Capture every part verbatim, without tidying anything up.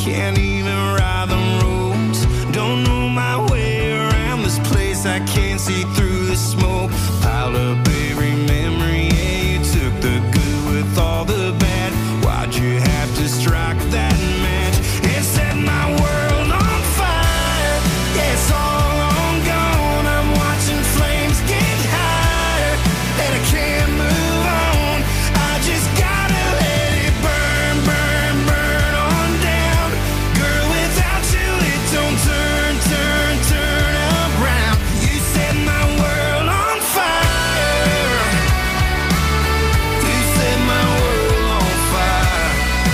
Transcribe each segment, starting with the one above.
can't even ride the roads. Don't know my way around this place, I can't see through the smoke. Piled up every memory, yeah, you took the good with all the bad. Why'd you have to strike that match and set my world on fire? Yeah, it's all on gone, I'm watching flames get higher, and I can't move on. I just gotta let it burn, burn, burn on down. Girl, without you it don't turn, turn, turn around. You set my world on fire. You set my world on fire.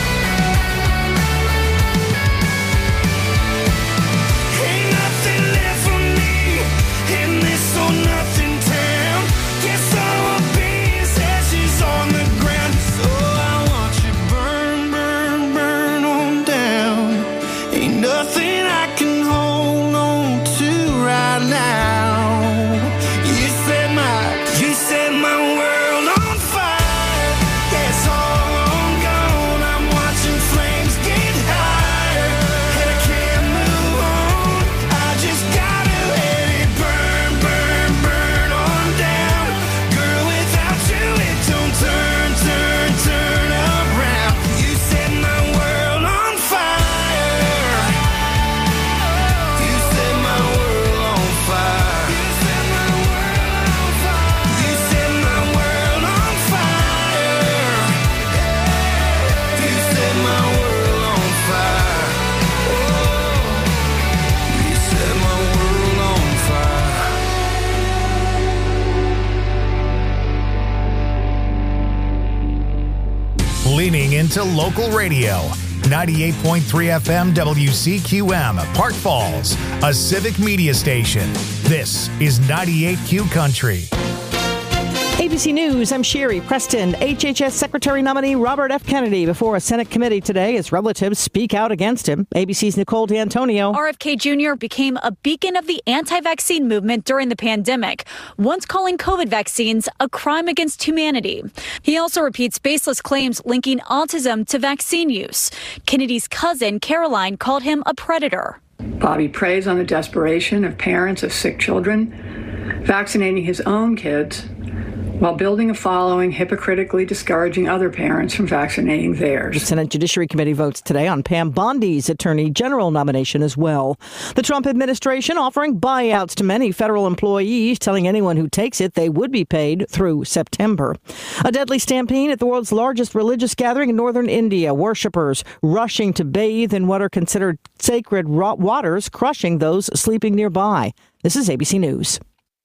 Ain't nothing left for me in this or nothing town. Guess all I'll be is ashes on the ground. So I watch it burn, burn, burn on down. Ain't nothing I can hold on to right now. You set my, you set my world on fire. Yeah, it's all on gone, I'm watching flames get higher, and I can't move on. I just gotta let it burn, burn, burn on down. Girl, without you it don't turn, turn, turn around. You set my world on fire. You set my world on fire. You set my world on fire. You set my world on fire. You set my world on fire. Oh, you set my world on fire. Leaning into local radio. ninety-eight point three F M W C Q M, Park Falls, a civic media station. This is ninety-eight Q Country. A B C News, I'm Sherry Preston. H H S Secretary nominee Robert F. Kennedy before a Senate committee today as relatives speak out against him. A B C's Nicole D'Antonio. R F K Junior became a beacon of the anti-vaccine movement during the pandemic, once calling COVID vaccines a crime against humanity. He also repeats baseless claims linking autism to vaccine use. Kennedy's cousin, Caroline, called him a predator. Bobby preys on the desperation of parents of sick children, vaccinating his own kids while building a following, hypocritically discouraging other parents from vaccinating The theirs. Senate Judiciary Committee votes today on Pam Bondi's Attorney General nomination as well. The Trump administration offering buyouts to many federal employees, telling anyone who takes it they would be paid through September. A deadly stampede at the world's largest religious gathering in northern India. Worshippers rushing to bathe in what are considered sacred raw waters, crushing those sleeping nearby. This is A B C News.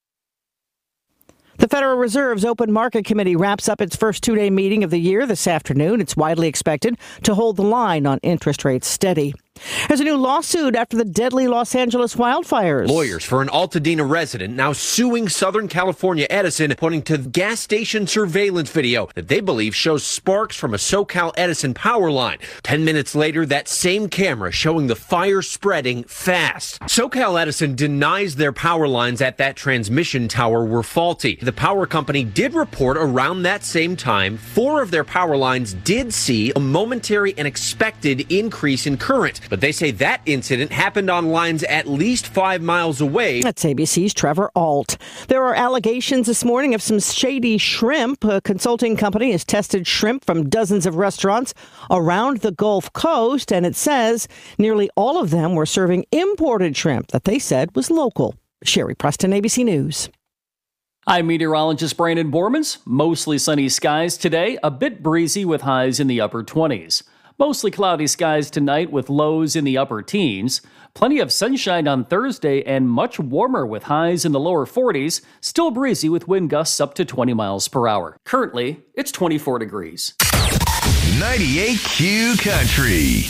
The Federal Reserve's Open Market Committee wraps up its first two-day meeting of the year this afternoon. It's widely expected to hold the line on interest rates steady. There's a new lawsuit after the deadly Los Angeles wildfires. Lawyers for an Altadena resident now suing Southern California Edison, pointing to gas station surveillance video that they believe shows sparks from a SoCal Edison power line. Ten minutes later, that same camera showing the fire spreading fast. SoCal Edison denies their power lines at that transmission tower were faulty. The power company did report around that same time, four of their power lines did see a momentary and expected increase in current. But they say that incident happened on lines at least five miles away. That's A B C's Trevor Alt. There are allegations this morning of some shady shrimp. A consulting company has tested shrimp from dozens of restaurants around the Gulf Coast, and it says nearly all of them were serving imported shrimp that they said was local. Sherry Preston, A B C News. I'm meteorologist Brandon Bormans. Mostly sunny skies today, a bit breezy with highs in the upper twenties. Mostly cloudy skies tonight with lows in the upper teens. Plenty of sunshine on Thursday and much warmer with highs in the lower forties. Still breezy with wind gusts up to twenty miles per hour. Currently, it's twenty-four degrees. ninety-eight Q Country.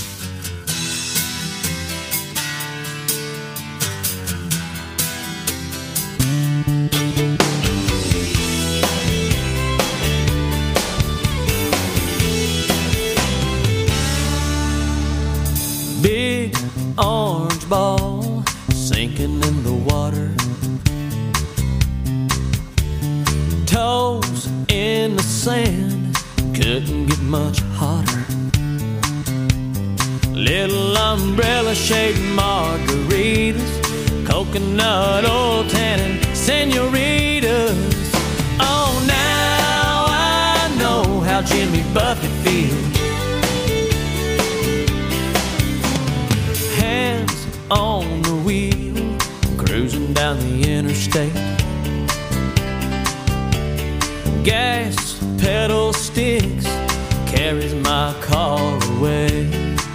Big orange ball sinking in the water, toes in the sand, couldn't get much hotter. Little umbrella shade margaritas, coconut oil tannin senoritas. Oh, now I know how Jimmy Buffett feels. Hands on the wheel, cruising down the interstate. Gas pedal sticks, carries my car away.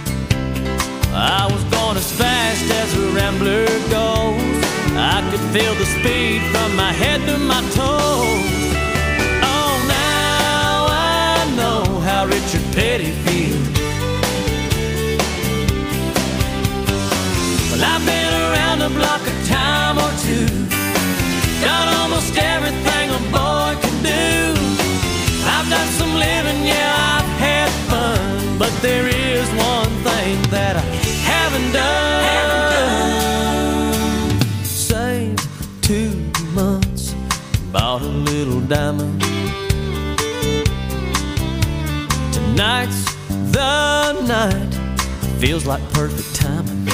I was going as fast as a rambler goes. I could feel the speed from my head to my toes. Oh, now I know how Richard Petty feels. Well, I've been around the block a time or two, done almost everything a boy can do. I've done some living, yeah, I've had fun, but there is one thing that I haven't done. Haven't done. Saved two months, bought a little diamond. Tonight's the night, feels like perfect timing.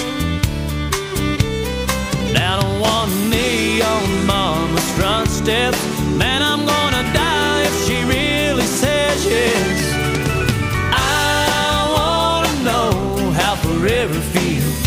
Down on one knee on mama's front steps, man, I'm gonna die if she really says yes. I wanna know how forever feels.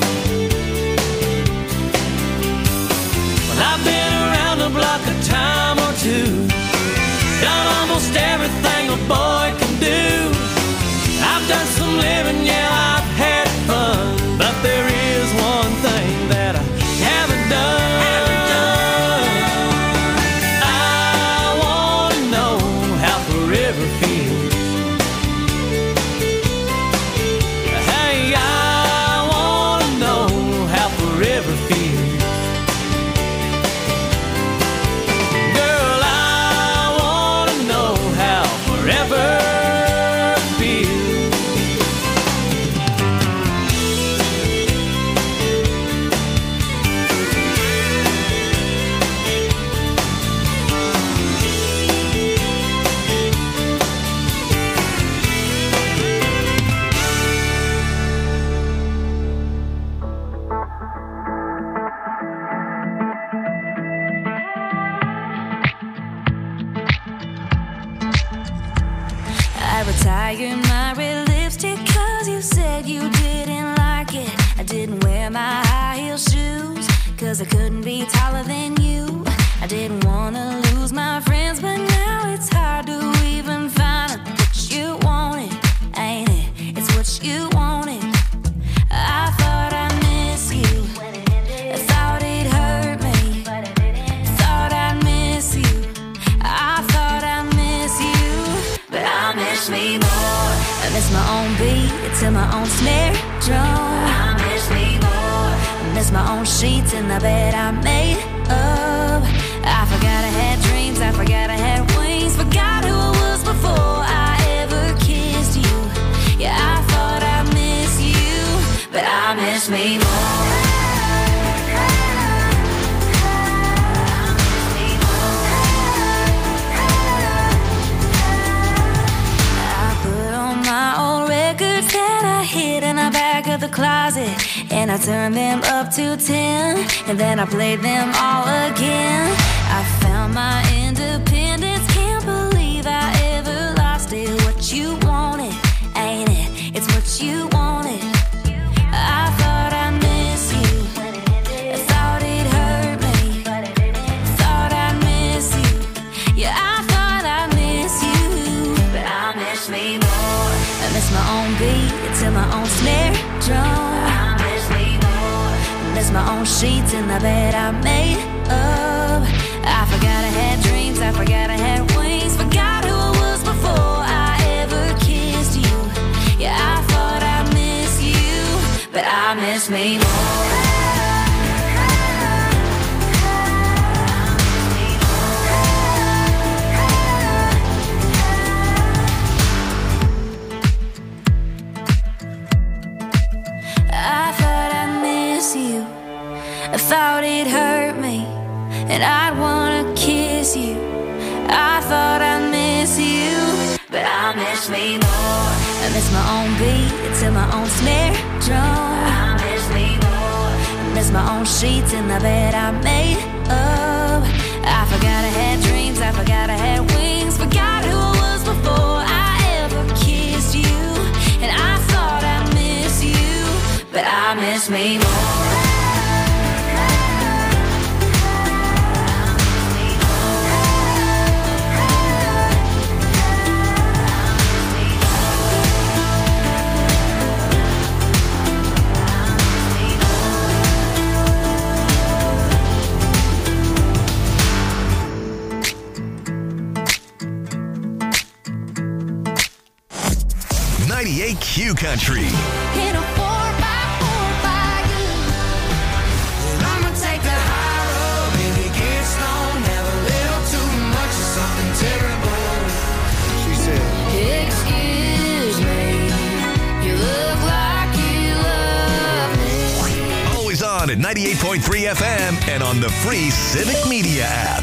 Well, I've been around the block a time or two, done almost everything a boy can do. I've done some living, yeah, I've had fun, but there is one thing that I haven't done. Haven't done. I wanna know how forever feels. Hey, I wanna know how forever feels. Girl, I wanna know how forever feels. I retired my red lipstick cause you said you didn't like it. I didn't wear my high heel shoes cause I couldn't be taller than you. I didn't wanna lose my friends, but now it's hard to even find out what you wanted, ain't it? It's what you wanted. I thought I miss you, I thought it hurt me, thought I miss you, I thought I miss you, but I miss me more. I miss my own beat to my own snare drum. I miss me more. I miss my own sheets in the bed I made up. I forgot I had dreams, I forgot I had wings, forgot who I was before I ever kissed you. Yeah, I thought I miss you, but I miss me more. My old records that I hid in the back of the closet, and I turned them up to ten, and then I played them all again. I found my independence, can't believe I ever lost it. What you wanted, ain't it? It's what you wanted. I thought I miss you, I thought it hurt me, thought I miss you. Yeah, I thought I miss you, but I miss me more. I miss my own beat to my own snare drum. I miss me more. I miss my own sheets in the bed I made up. I forgot I had dreams, I forgot I had wings, forgot who I was before I ever kissed you. Yeah, I thought I miss you, but I miss me more. I thought I miss you, I thought it hurt me, and I'd wanna kiss you. I thought I miss you, but I miss me more. I miss my own beat to my own snare drum. I miss me more. I miss my own sheets in the bed I made up. I forgot I had dreams, I forgot I had wings, forgot who I was before I ever kissed you. And I thought I miss you, but I miss me more. ninety-eight Q Country. In a four by four by you. And I'ma take the high road, baby, get stoned, have a little too much of something terrible. She said, Excuse me, you look like you love me. Always on at ninety-eight point three F M and on the free Civic Media app.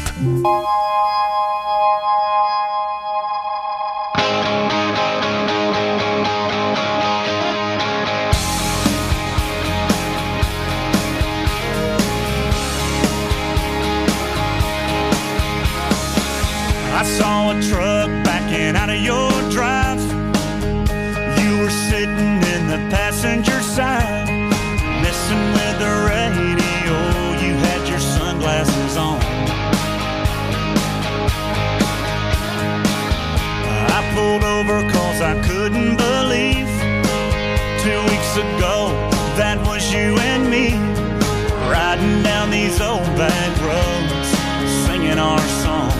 I saw a truck backing out of your drive. You were sitting in the passenger side, messing with the radio. You had your sunglasses on. I pulled over cause I couldn't believe two weeks ago that was you and me, riding down these old back roads, singing our songs.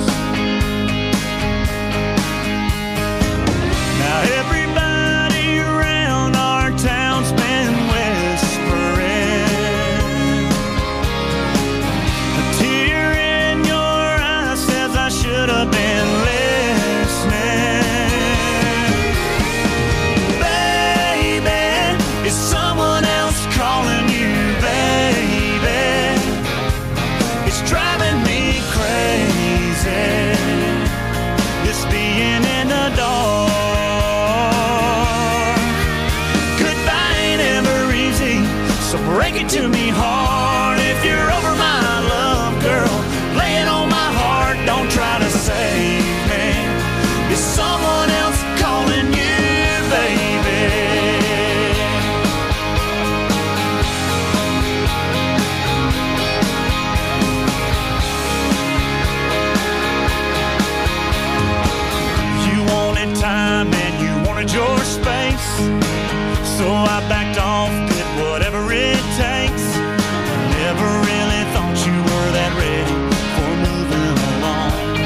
Now everybody around our town's been whispering. A tear in your eye says I should have been listening. Baby, is someone else calling you, baby? It's driving me crazy, this being in the dark. So break it to me hard if you're over my love, girl. Lay it on my heart, don't try to save me. Is someone else calling you, baby? You wanted time and you wanted your space, so I backed off, did whatever it takes. Never really thought you were that ready for moving along.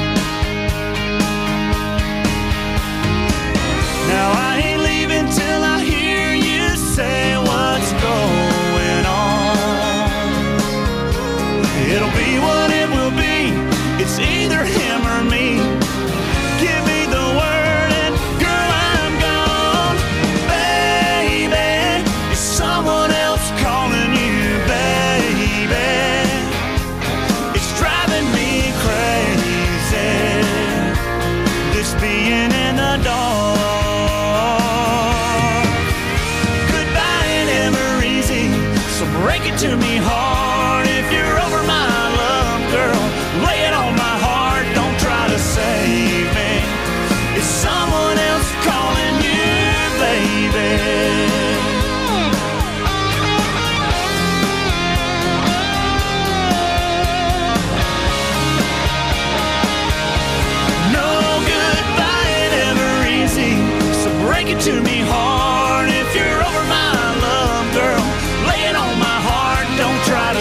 Now I ain't leaving till I hear you say what's going on. It'll be what it will be, it's either him or me. Give me the word and girl, I'm gone. Baby, is someone else calling you, baby? It's driving me crazy, this being in the dark. Goodbye ain't ever easy, so break it to me hard if you're over my love, girl. Lay it on my heart, don't try to save me. Is someone else calling you, baby? Break it to me hard if you're over my love, girl. Lay it on my heart, don't try to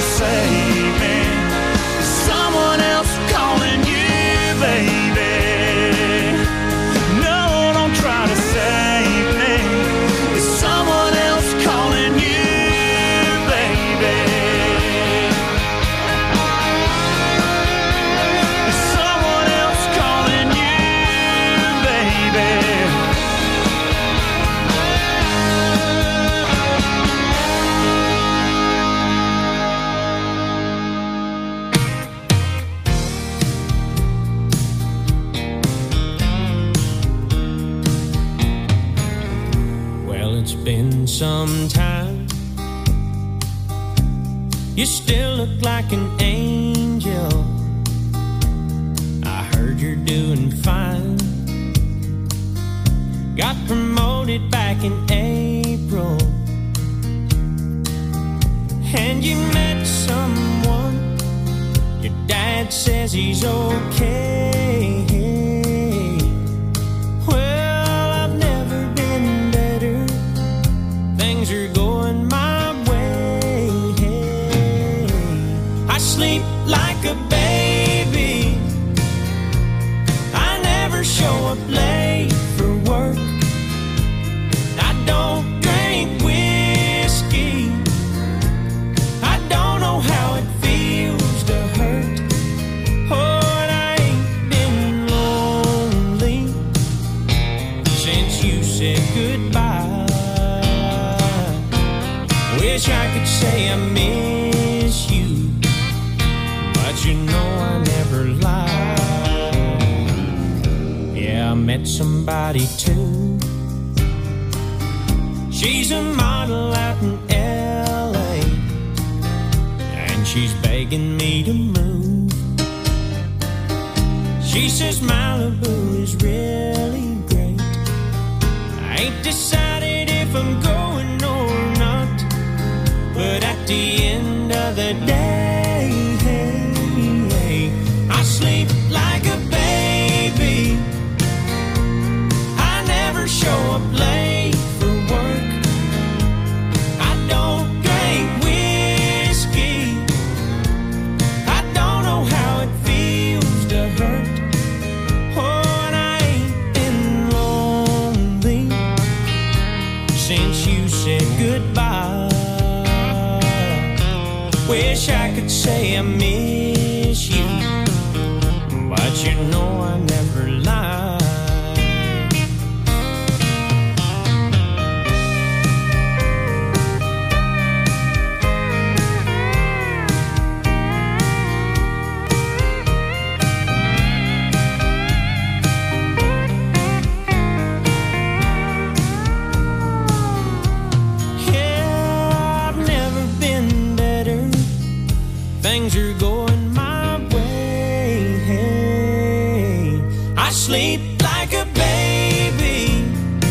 You still look like an angel. I heard you're doing fine. Got promoted back in April, and you met someone. Your dad says he's okay. Well, I've never been better. Things are going my way. I sleep like a baby. I never show up late for work. I don't drink whiskey. I don't know how it feels to hurt. Oh, and I ain't been lonely since you said goodbye. Wish I could say I miss you, but you know I never lie. Yeah, I met somebody too. She's a model out in L A, and she's begging me to move. She says Malibu is really great. I ain't decided if I'm going or not, but at the end of the day, I sleep like a baby. I never show up late for work. I don't drink whiskey. I don't know how it feels to hurt. Oh, and I ain't been lonely since you said goodbye. Wish I could say I miss you, but you know I never lie. Things are going my way. I sleep like a baby.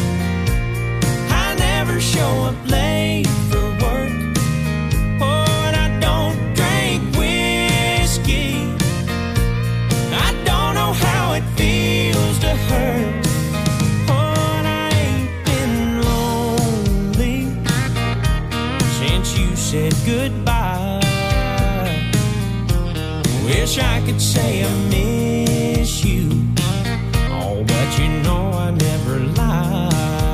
I never show up late for work. Oh, and I don't drink whiskey. I don't know how it feels to hurt. Oh, and I ain't been lonely since you said goodbye. Wish I could say I miss you, oh, but you know I never lie.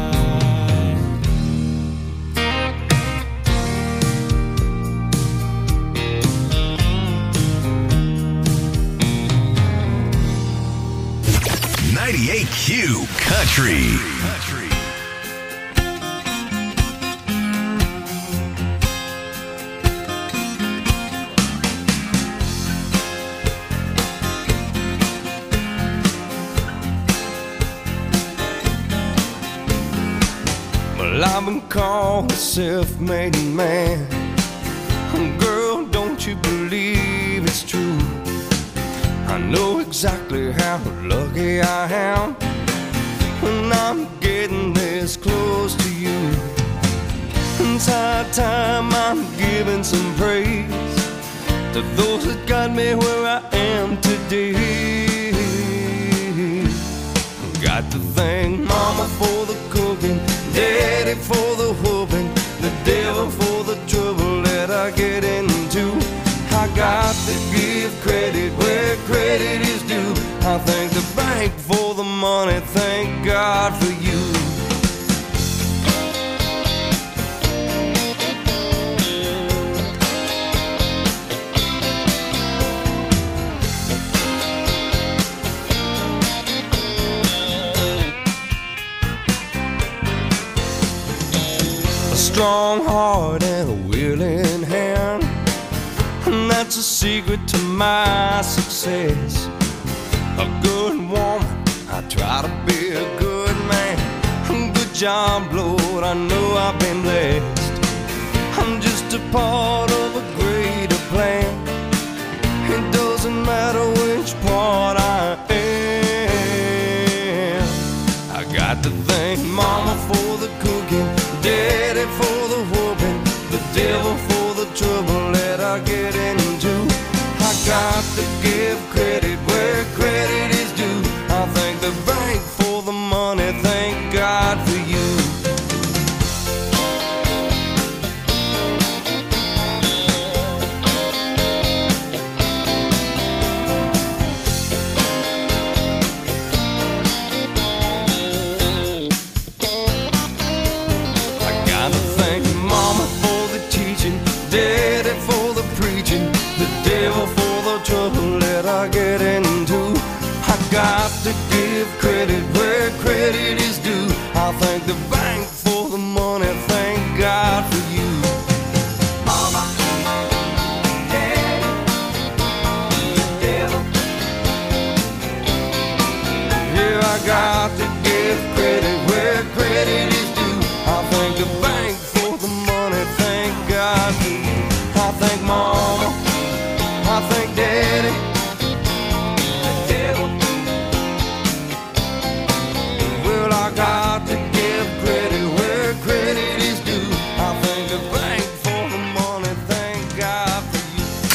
ninety-eight Q Country. Country. I've been called a self-made man. Girl, don't you believe it's true? I know exactly how lucky I am when I'm getting this close to you. It's high time I'm giving some praise to those that got me where I am today. Got to thank Mama for the cooking, Daddy for the whooping, the devil for the trouble that I get into. I got to give credit where credit is due. I thank the bank for the money, thank God for you. A strong heart and a willing hand, and that's a secret to my success. A good woman, I try to be a good man. Good job, Lord, I know I've been blessed. I'm just a part of a great devil for the trouble that I get into. I got to give credit where credit is due. I thank the bank for the money, thank God for you. Trouble that I get into. I got to give credit where credit is due. I thank the bank for the money, thank God for you. Mama, Daddy, the devil. Yeah, I got to give credit where credit is due. I thank the bank for the money, thank God for you. I thank Mama, I thank Daddy, the devil. Well, I got to give credit where credit is due. I thank the bank for the money, thank God for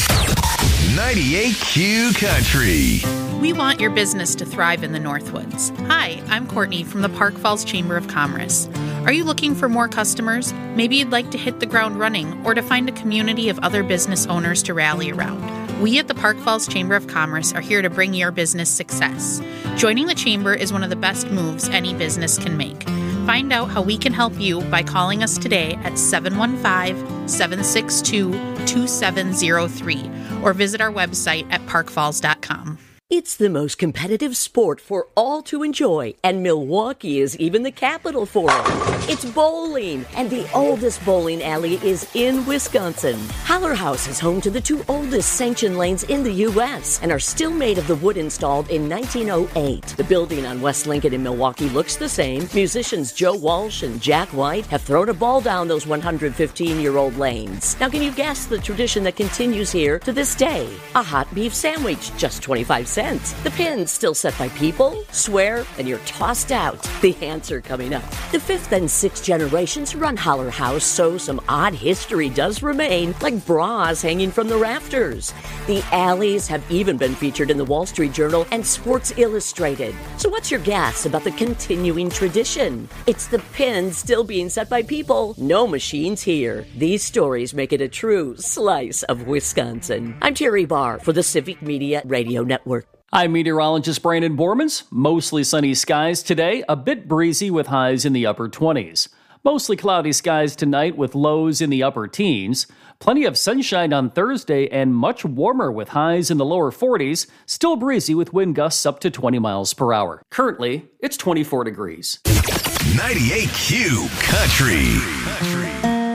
you. ninety-eight Q Country. We want your business to thrive in the Northwoods. Hi, I'm Courtney from the Park Falls Chamber of Commerce. Are you looking for more customers? Maybe you'd like to hit the ground running or to find a community of other business owners to rally around. We at the Park Falls Chamber of Commerce are here to bring your business success. Joining the Chamber is one of the best moves any business can make. Find out how we can help you by calling us today at seven one five, seven six two, two seven zero three or visit our website at park falls dot com. It's the most competitive sport for all to enjoy, and Milwaukee is even the capital for it. It's bowling, and the oldest bowling alley is in Wisconsin. Holler House is home to the two oldest sanctioned lanes in the U S and are still made of the wood installed in nineteen oh eight. The building on West Lincoln in Milwaukee looks the same. Musicians Joe Walsh and Jack White have thrown a ball down those one hundred fifteen-year-old lanes. Now, can you guess the tradition that continues here to this day? A hot beef sandwich, just twenty-five cents. The pin's still set by people, swear, and you're tossed out. The answer coming up. The fifth and sixth generations run Holler House, so some odd history does remain, like bras hanging from the rafters. The alleys have even been featured in the Wall Street Journal and Sports Illustrated. So what's your guess about the continuing tradition? It's the pin still being set by people. No machines here. These stories make it a true slice of Wisconsin. I'm Terry Barr for the Civic Media Radio Network. I'm meteorologist Brandon Bormans. Mostly sunny skies today, a bit breezy with highs in the upper twenties. Mostly cloudy skies tonight with lows in the upper teens. Plenty of sunshine on Thursday and much warmer with highs in the lower forties. Still breezy with wind gusts up to twenty miles per hour. Currently, it's twenty-four degrees. ninety-eight Q Country. Country.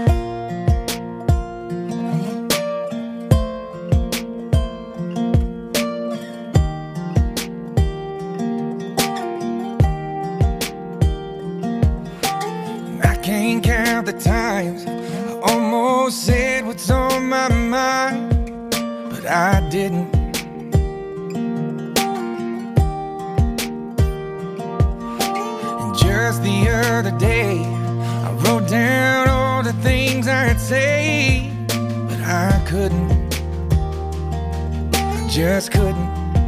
Can't count the times I almost said what's on my mind, but I didn't. And just the other day I wrote down all the things I'd say, but I couldn't. I just couldn't.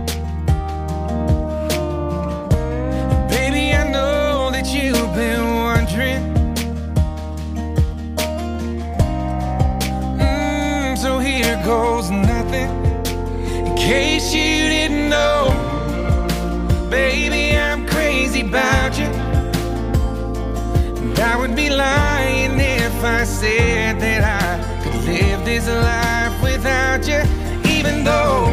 Baby, I know that you've been wondering. So here goes nothing. In case you didn't know, baby, I'm crazy about you. And I would be lying if I said that I could live this life without you. Even though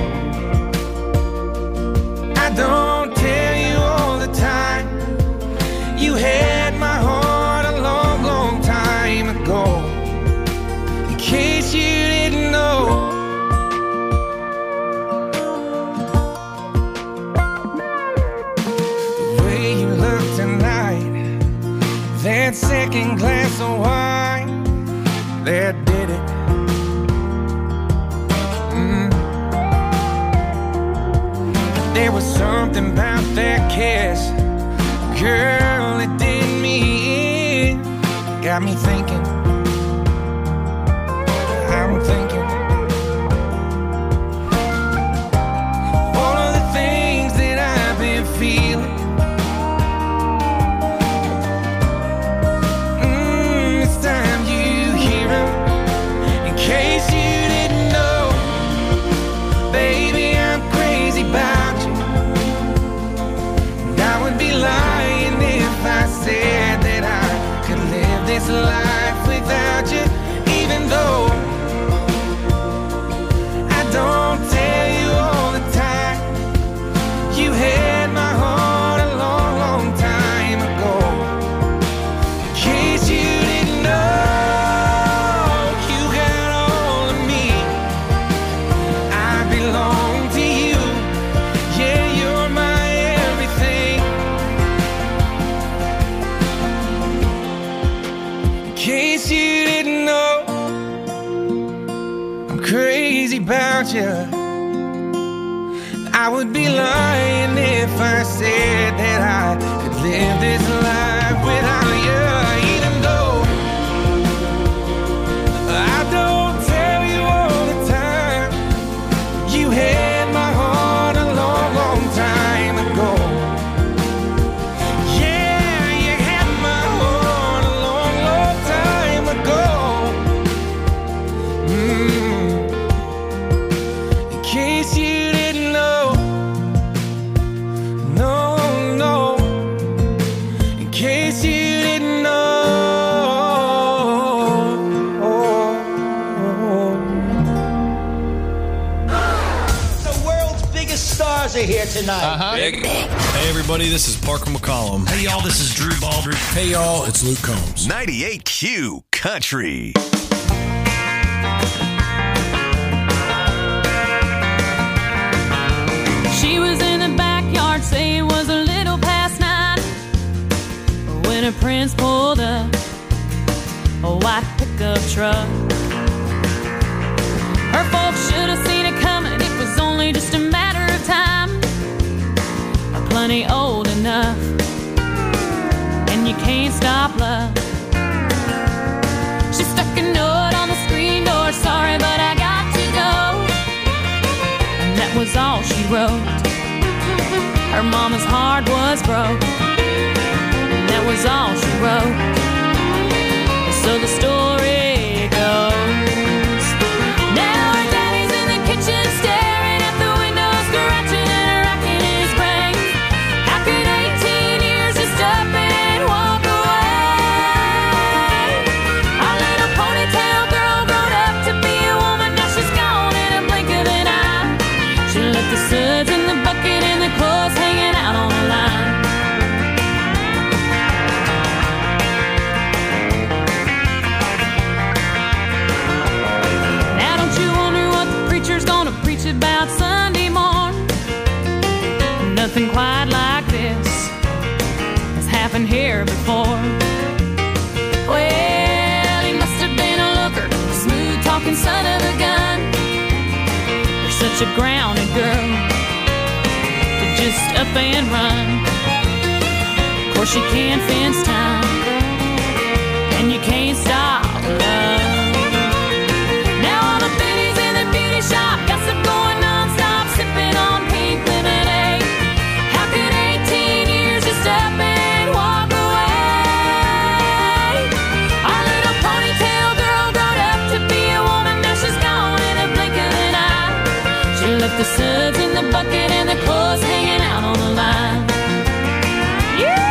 I don't tell you all the time, you had my heart a long, long time ago. In case you didn't know, the way you look tonight, that second glass of wine, that did it. Mm. There was something about that kiss, girl, it did me in, got me thinking. crazy about you. I would be lying if I said that I could live this life without you. Even though I don't tell you all the time, you had my heart a long, long time ago. Yeah, you had my heart a long, long time ago. Mm. In case you didn't know, no, no. In case you didn't know. The world's biggest stars are here tonight. Uh-huh. Hey, everybody, this is Parker McCollum. Hey, y'all, this is Drew Baldridge. Hey, y'all, it's Luke Combs. ninety-eight Q Country. She was in the backyard, say it was a little past nine, when her prince pulled up a white pickup truck. Her folks should have seen it coming, it was only just a matter of time. Plenty old enough, and you can't stop love. She stuck a note on the screen door, sorry but I got to go. And that was all she wrote. Her mama's heart was broke, and that was all she wrote. So the story goes, now her daddy's in the kitchen staring at the window, scratching and racking his brain. How could eighteen years just up and walk away? Our little ponytail girl grown up to be a woman, now she's gone in a blink of an eye. She left the suds in the bucket and the clothes hanging out on the line. Now don't you wonder what the preacher's gonna preach about Sunday morn? Nothing quite like this has happened here before. Well, he must have been a looker, a smooth-talking son of a gun. You're such a grounded girl to just up and run. Of course, you can't fence time, and you can't stop love. Now all the biddies in the beauty shop gossip going non-stop, sipping on pink lemonade. How could eighteen years just up and walk away? Our little ponytail girl grown up to be a woman, now she's gone in a blink of an eye. She left the suds in the bucket and the clothes hanging out on the line. Yeah!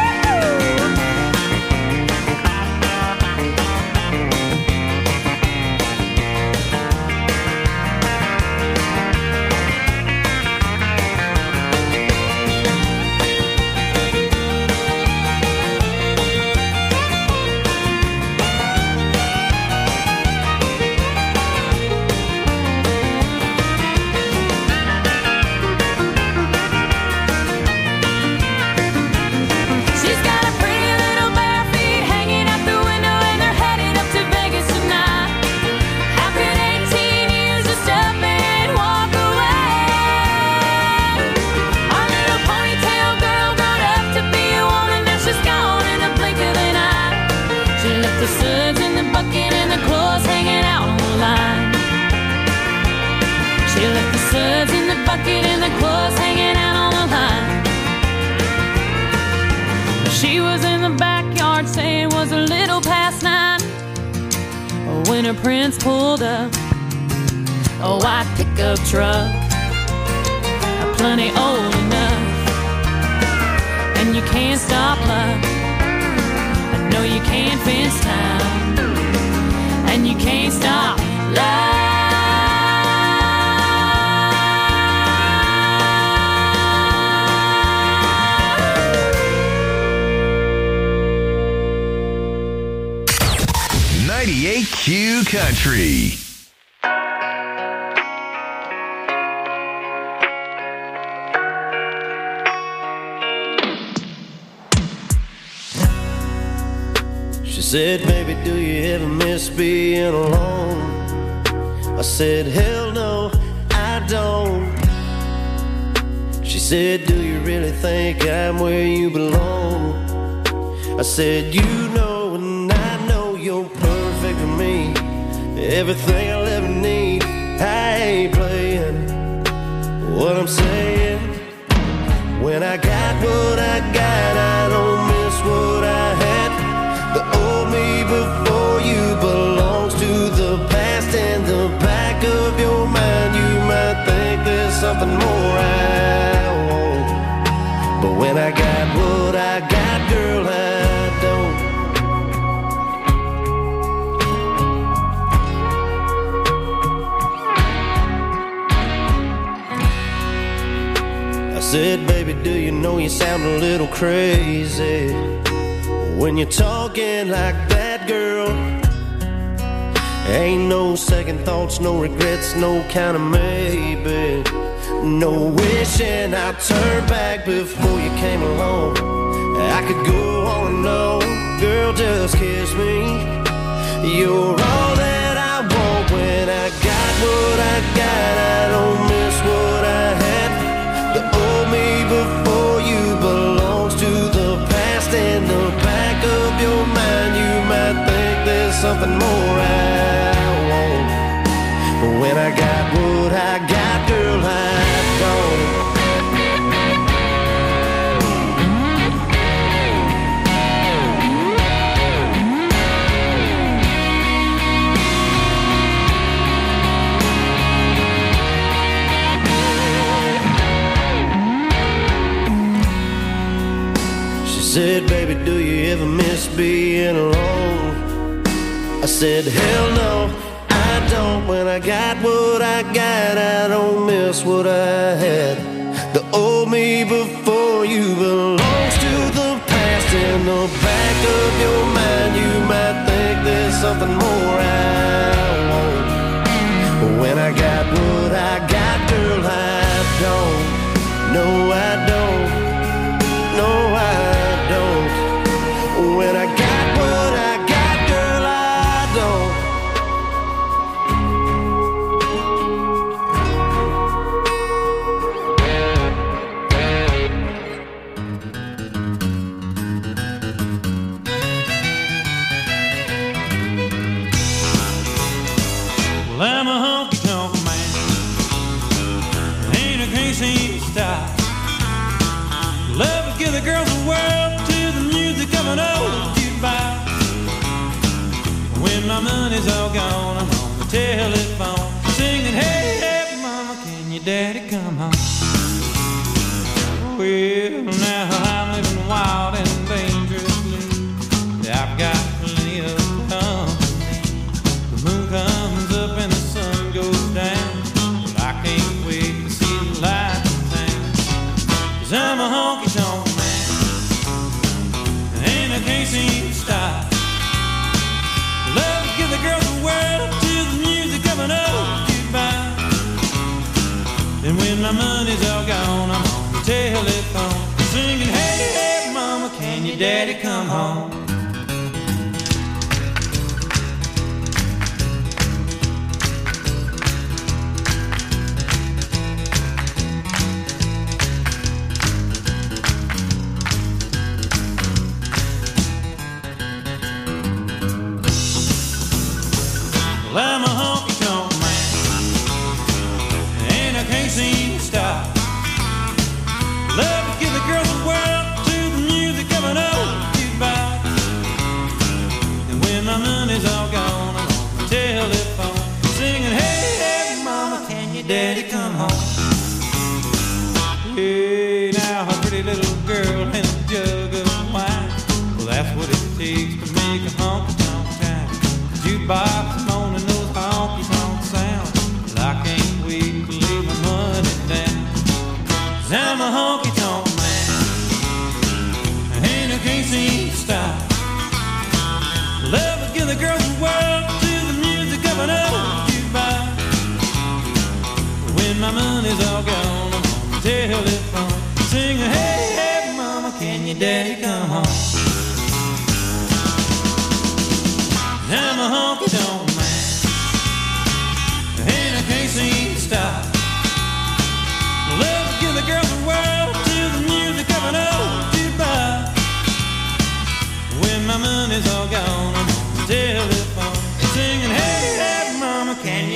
She's got a pretty little bare feet hanging out the window, and they're headed up to Vegas tonight. How could eighteen years just up and walk away? Our little ponytail girl grown up to be a woman, now she's gone in a blink of an eye. She left the suds in the bucket and the clothes hanging out on the line. She left the suds in the bucket and the clothes hanging out on the line. She was in the backyard saying it was a little past nine, when her prince pulled up a white pickup truck, plenty old enough, and you can't stop love. No, you can't fence time, and you can't stop love. ninety-eight Q Country. She said, baby, do you ever miss being alone? I said, hell no, said, do you really think I'm where you belong? I said, you know and I know you're perfect for me. Everything I'll ever need. I ain't playing what I'm saying. When I got what I got, I don't miss what I had. The old me before you belongs to the past. In the back of your mind, you might think there's something more I want. But when I got what I got, girl, I don't. I said, baby, do you know you sound a little crazy when you're talking like that, girl? Ain't no second thoughts, no regrets, no kind of maybe. No wishing I'd turn back before you came along. I could go on and on, girl, just kiss me. You're all that I want. When I got what I got, I don't miss what I had. The old me before you belongs to the past. In the back of your mind, you might think there's something more I want. But when I got what I got, girl, I don't. Said, baby, do you ever miss being alone? I said, hell no, I don't. When I got what I got, I don't miss what I had. The old me before you belongs to the past. In the back of your mind, you might think there's something more I want. But when I got what I got, girl, I don't. No, I don't. No, I don't. When I got what I got, girl, I don't. Well, I'm a honky-tonk man. Ain't a crazy style. Love to give the girls the world to the music of an old jukebox. When my money's all gone, I'm on the telephone singing, hey, hey, mama, can your daddy come home? Well, now I'm living wild and dangerously. I've got plenty of company. The moon comes up and the sun goes down. But I can't wait to see the light in town. 'Cause I'm a honky-tonk man, and I can't seem to stop. Love to give the girls the world to the music of an old jukebox. And when my money's all gone, I'm on the telephone singing, hey, hey, mama, can your daddy come home? Well, I'm a honky-tonk man, and I can't seem to stop. Love to give the girls the world to the music of an old jukebox. And when my money's all gone, I'm on the telephone singing, hey, hey, mama, can your daddy come home? Hey, now a pretty little girl and a jug of wine. Well, that's what it takes to make a honky-tonk town. Jukebox moaning those honky-tonk sounds. Well, I can't wait to lay my money down. 'Cause I'm a honky-tonk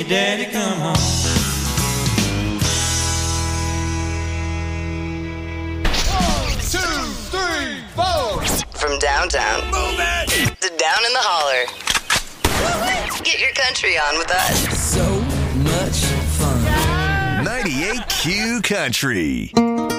Daddy, come home. Two, three, four. From downtown Move it. to down in the holler. Get your country on with us. So much fun. ninety-eight Q Country.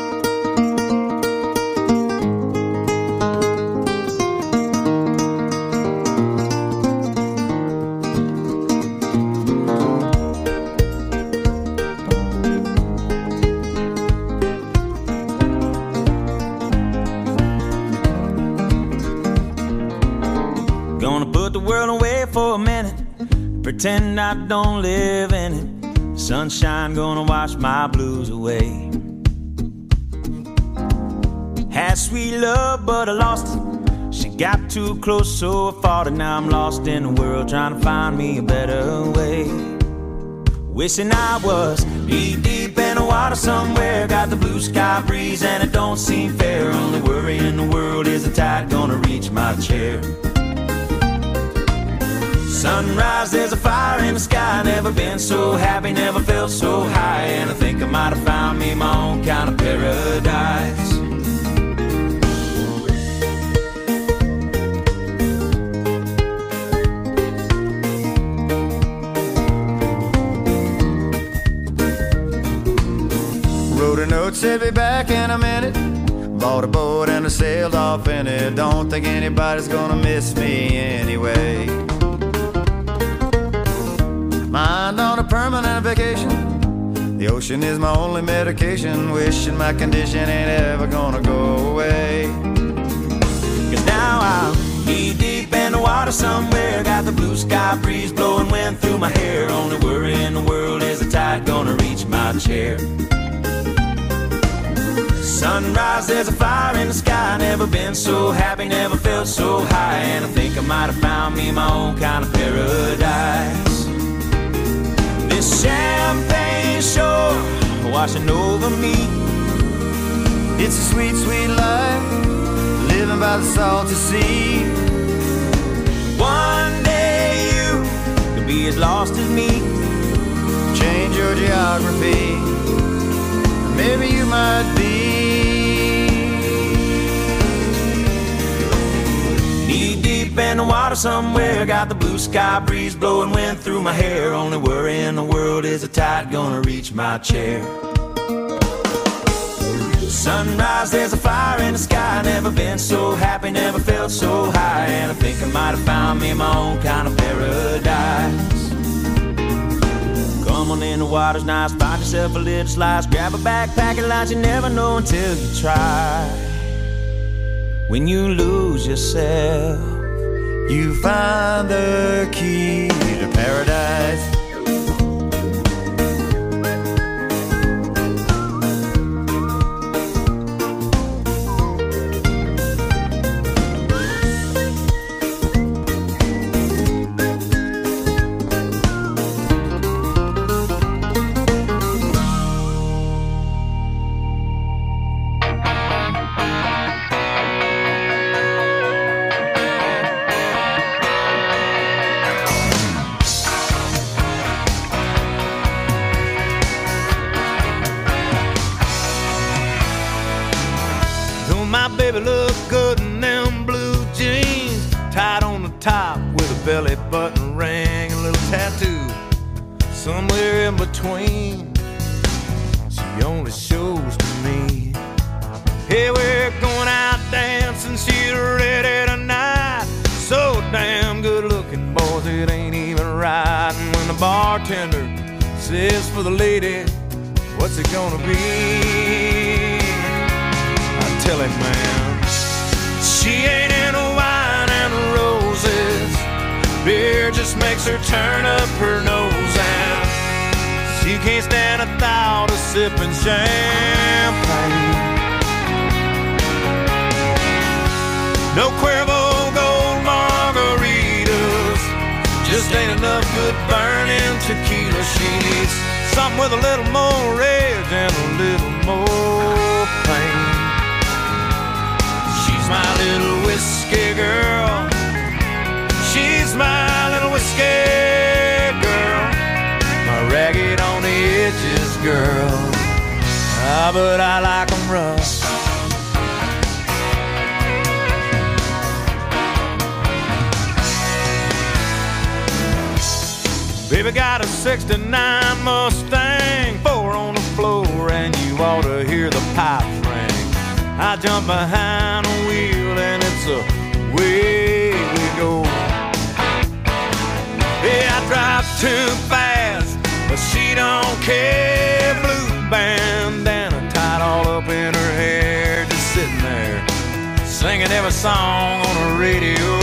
World away for a minute, pretend I don't live in it. Sunshine gonna wash my blues away. Had sweet love, but I lost it. She got too close, so I fought it. Now I'm lost in the world, trying to find me a better way. Wishing I was knee deep in the water somewhere. Got the blue sky breeze and it don't seem fair. Only worry in the world is the tide gonna reach my chair. Sunrise, there's a fire in the sky. Never been so happy, never felt so high. And I think I might have found me my own kind of paradise. Wrote a note, said be back in a minute. Bought a boat and I sailed off in it. Don't think anybody's gonna miss me anyway. Mind on a permanent vacation. The ocean is my only medication. Wishing my condition ain't ever gonna go away. Cause now I'm knee deep in the water somewhere. Got the blue sky breeze blowing wind through my hair. Only worry in the world is the tide gonna reach my chair. Sunrise, there's a fire in the sky. Never been so happy, never felt so high. And I think I might have found me my own kind of paradise. This champagne shore washing over me. It's a sweet, sweet life, living by the salty sea. One day you could be as lost as me. Change your geography, maybe you might be. Knee deep in the water somewhere. Got the blue sky breeze blowing wind through my hair. Only worry in the world is the tide gonna reach my chair. Sunrise, there's a fire in the sky. Never been so happy, never felt so high. And I think I might have found me my own kind of paradise. Come on in, the water's nice. Find yourself a little slice. Grab a backpack and lunch. You never know until you try. When you lose yourself, you find the key to paradise. Baby look good in them blue jeans, tied on the top with a belly button ring, a little tattoo somewhere in between. She only shows to me. Hey, we're going out dancing, she's ready tonight. So damn good looking, boys, it ain't even right. And when the bartender says for the lady, what's it gonna be? I tell him, man, she ain't into wine and roses. Beer just makes her turn up her nose, and she can't stand a thought of sipping champagne. No Cuervo Gold margaritas, just ain't enough good burning tequila. She needs something with a little more rage and a little more pain. She's my little whiskey girl. She's my little whiskey girl. girl. Ah, but I like 'em rough. Baby got a sixty-nine Mustang, four on the floor, and you ought to hear the pipes ring. I jump behind the wheel and it's away we go. Yeah, I drive too fast, but she don't care. Blue bandana tied all up in her hair, just sitting there singing every song on the radio.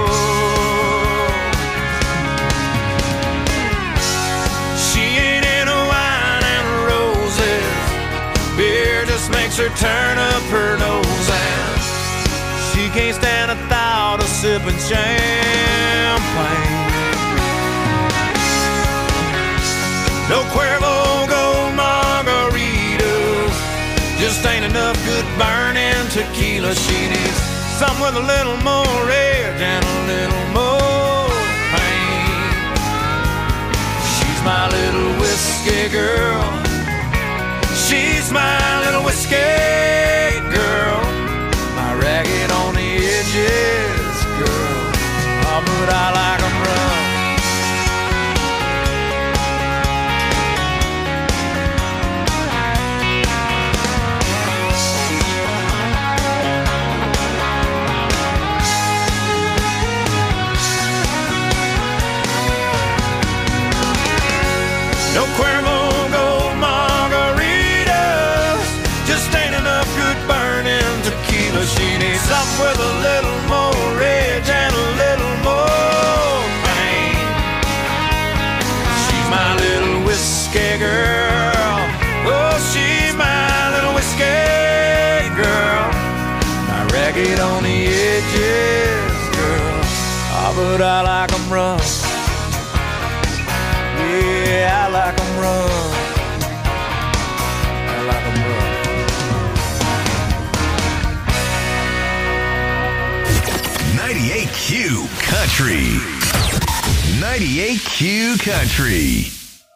Beer just makes her turn up her nose, and she can't stand the thought of sipping champagne. No Cuervo Gold margaritas, just ain't enough good burning tequila. She needs something with a little more edge and a little more pain. She's my little whiskey girl. She's my little whiskey girl, my ragged on the edges girl. Oh, but I like 'em rough. No Cuervo Gold margaritas, just ain't enough good burning tequila. She needs something with a little more edge and a little more pain. She's my little whiskey girl. Oh, she's my little whiskey girl, my ragged on the edges girl. Oh, but I like 'em rough. Yeah, I like 'em rough. I like 'em rough. ninety-eight Q Country. ninety-eight Q Country.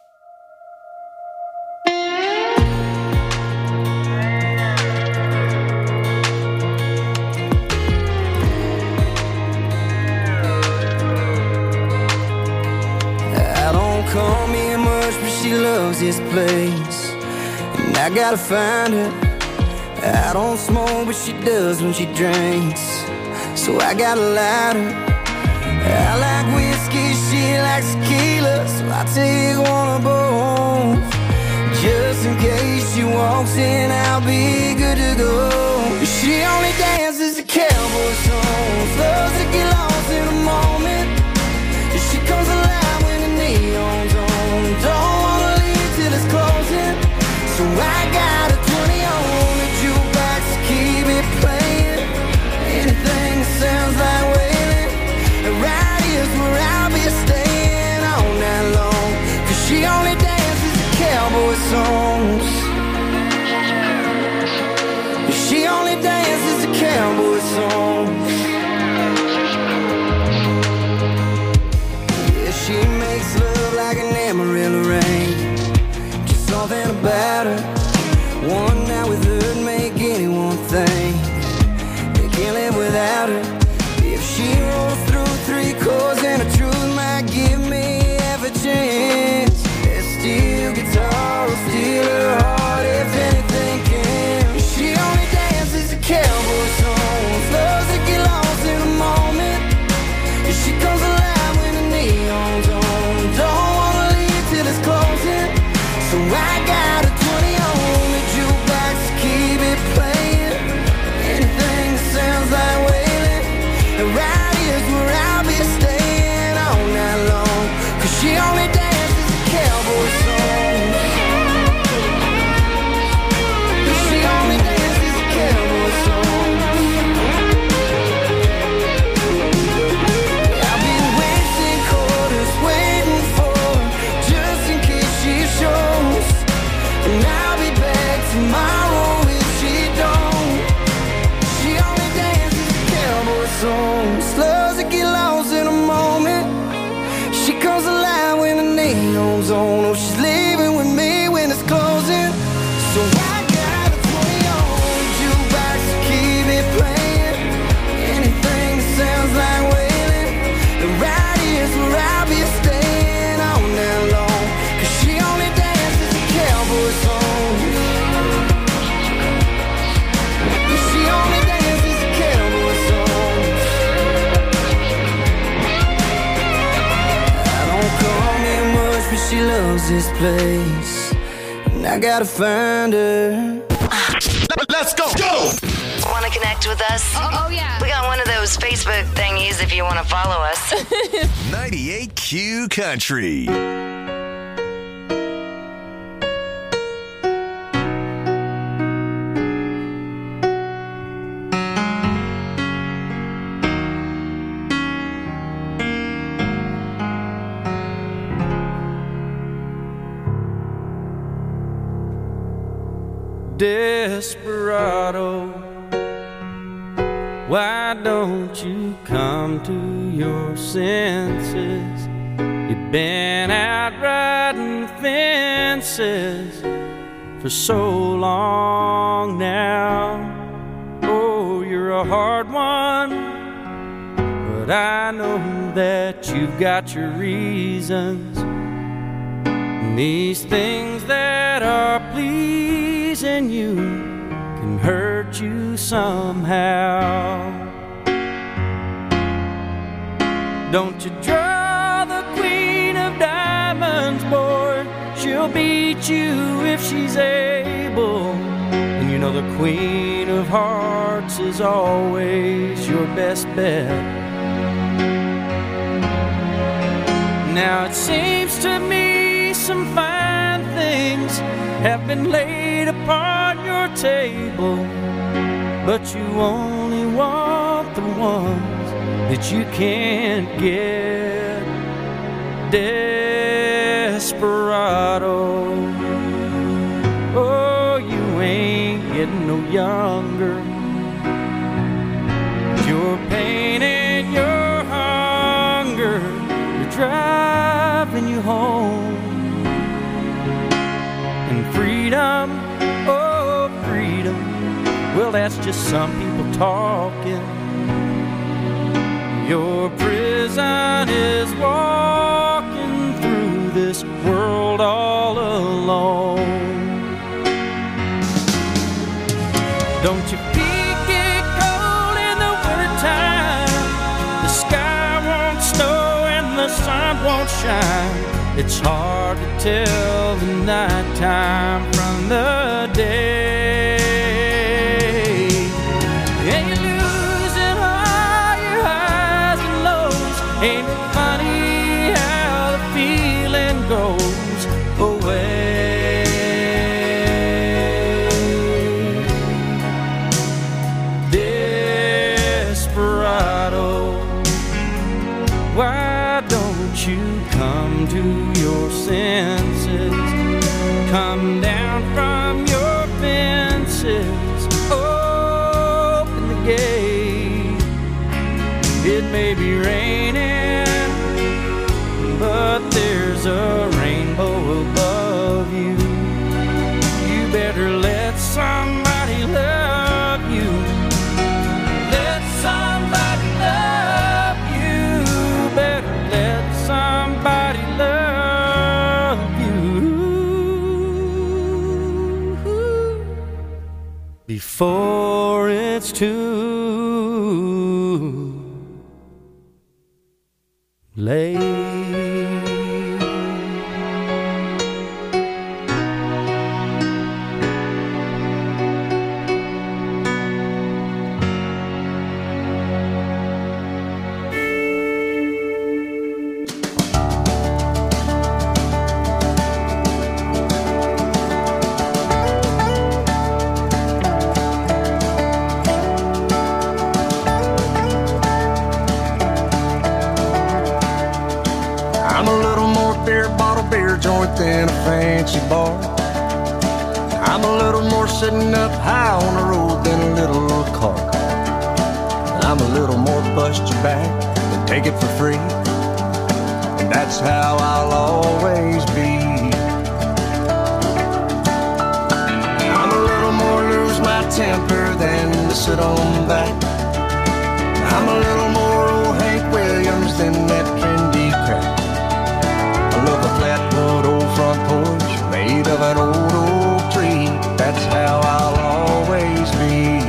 Call me much, but she loves this place, and I gotta find her. I don't smoke, but she does when she drinks, so I got a lighter. I like whiskey, she likes tequila, so I take one of both. Just in case she walks in, I'll be good to go. She only dances to cowboy songs, loves to get lost in the moment. She comes alive when the neon's on. Don't wanna leave till it's closing, so I got a twenty on the jukebox to keep it playing. Anything that sounds like wailing, right here's where I'll be staying all night long. 'Cause she only dances to cowboy songs. She only dances to cowboy songs. She makes love like an Amarillo rain. Just something about her. One night with her would make anyone think they can't live without her. If she rolls through three chords, and the truth might give me half a chance. That steel guitar will steal her heart if anything can. She only dances to cowboy songs, loves to get lost in the moment. If she comes alive when the neon's on, don't wanna leave till it's closing, so I got a twenty on the jukebox to keep it playing. Anything that sounds like wailing, and right here's where I'll be staying all night long. 'Cause she only dances to cowboy songs. She only dances to cowboy songs. I'll be wasting quarters waiting for her, just in case she shows. And I'll be back tomorrow if she don't. She only dances to cowboy songs, loves to get lost in a moment. She comes alive when the neon's on. Oh, she's leaving with me when it's closed. loves this place, and I gotta find her. Let's go! Go! Want to connect with us? Oh, oh, yeah. We got one of those Facebook thingies if you want to follow us. ninety-eight Q Country. Desperado, why don't you come to your senses? You've been out riding fences for so long now. Oh, you're a hard one, but I know that you've got your reasons. And these things that are pleasing you can hurt you somehow. Don't you draw the queen of diamonds, boy. She'll beat you if she's able. And you know the queen of hearts is always your best bet. Now it seems to me some fine things have been laid upon your table, but you only want the ones that you can't get. Desperado, oh, you ain't getting no younger. Your pain and your hunger, you're driving you home. And freedom, oh freedom, well that's just some people talking. Your prison is walking through this world all alone. Don't you peek it cold in the wintertime? The sky won't snow and the sun won't shine. It's hard to tell the nighttime from the day. And you're losing all your highs and lows. Ain't it funny how the feeling goes away? Desperado, why don't you come to your senses? Come down from your fences, open the gate. It may be raining, but there's a rainbow above you. You better let somebody love you. Let somebody love you. Better let somebody love you before it's too late. I'm a little more beer bottle, beer joint than a fancy bar. I'm a little more sitting up high on the road than a little car. I'm a little more bust your back than take it for free. And that's how I'll always be. I'm a little more lose my temper than to sit on back. I'm a little more old Hank Williams than that trendy crap. I love a flatwood old front porch made of an old oak tree. That's how I'll always be.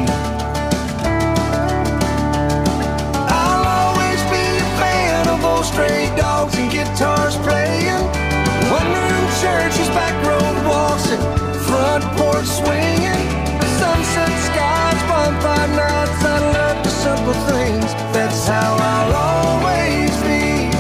I'll always be a fan of old stray dogs and guitars playing, wondering porch swinging, sunset skies, bonfire nights. I love the simple things. That's how I'll always be.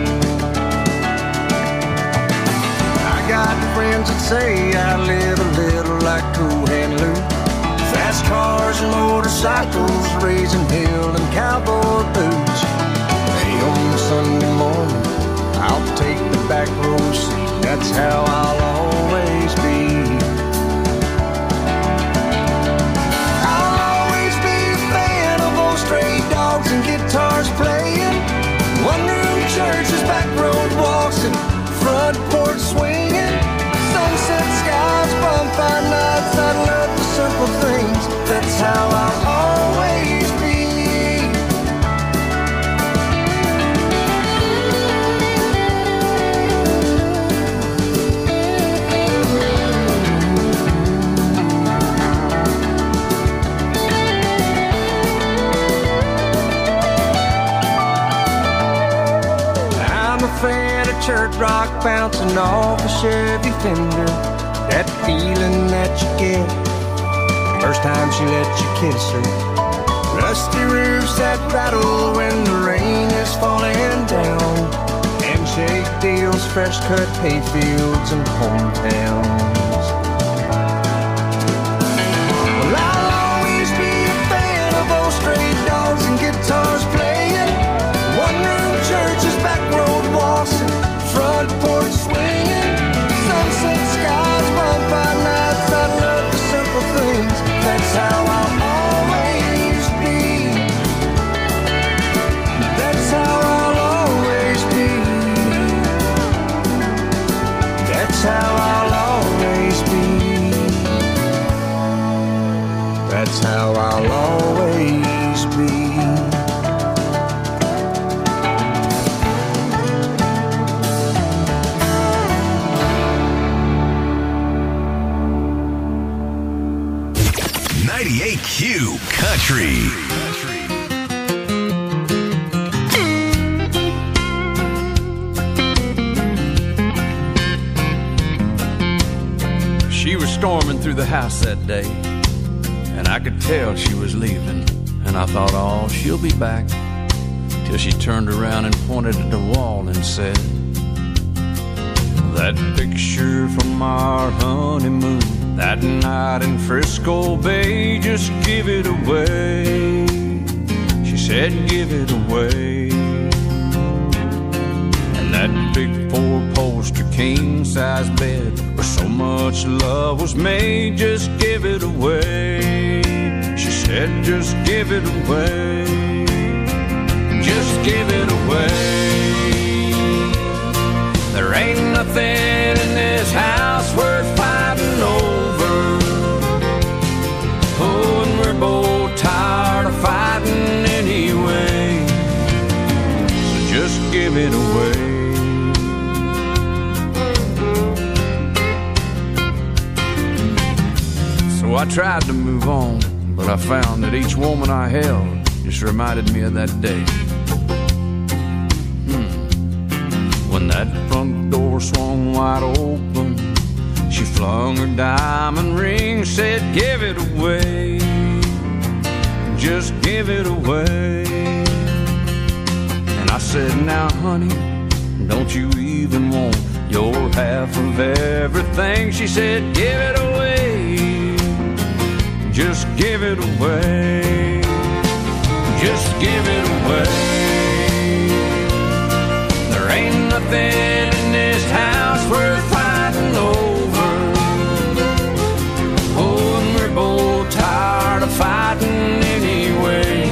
I got friends that say I live a little like Cool Hand Luke. Fast cars and motorcycles, raising hell and cowboy boots. Hey, on Sunday morning, I'll take the back row seat. That's how I'll always be. I'll always be a fan of old stray dogs and guitars playing, one-room churches, back road walks, and front porch swinging, sunset skies, bonfire nights. I love the simple things. That's how I'll always be. I'm a fan of church rock bouncing off a Chevy Fender. That feeling that you get first time she let you kiss her. Rusty roofs that rattle when the rain is falling down. Handshake deals, fresh cut hay fields and hometowns. Well, I'll always be a fan of old stray dogs and guitars playing, one-room churches, back road walks, and front porch swinging, sunset skies, bonfire nights. I love the simple things. That's how I'll always be. That's how I'll always be. That's how I'll always be. That's how I'll always be. ninety-eight Q Country. She was storming through the house that day, and I could tell she was leaving. And I thought, oh, she'll be back. Till she turned around and pointed at the wall and said, that picture from our honeymoon, that night in Frisco Bay, just give it away. She said, give it away. And that big four-poster king-size bed where so much love was made, just give it away. She said, just give it away. Just give it away. There ain't nothing in this house worth fighting over. Oh, and we're both tired of fighting anyway. So just give it away. So I tried to move on, but I found that each woman I held just reminded me of that day. When that front door swung wide open, she flung her diamond ring, said, give it away. Just give it away. And I said, now, honey, don't you even want your half of everything? She said, give it away. Just give it away. Just give it away. There ain't nothing in this house worth fighting over. Oh, and we're both tired of fighting anyway.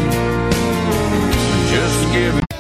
Just give it.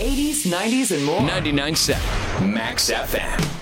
eighties, nineties, and more. ninety-nine point seven Max F M.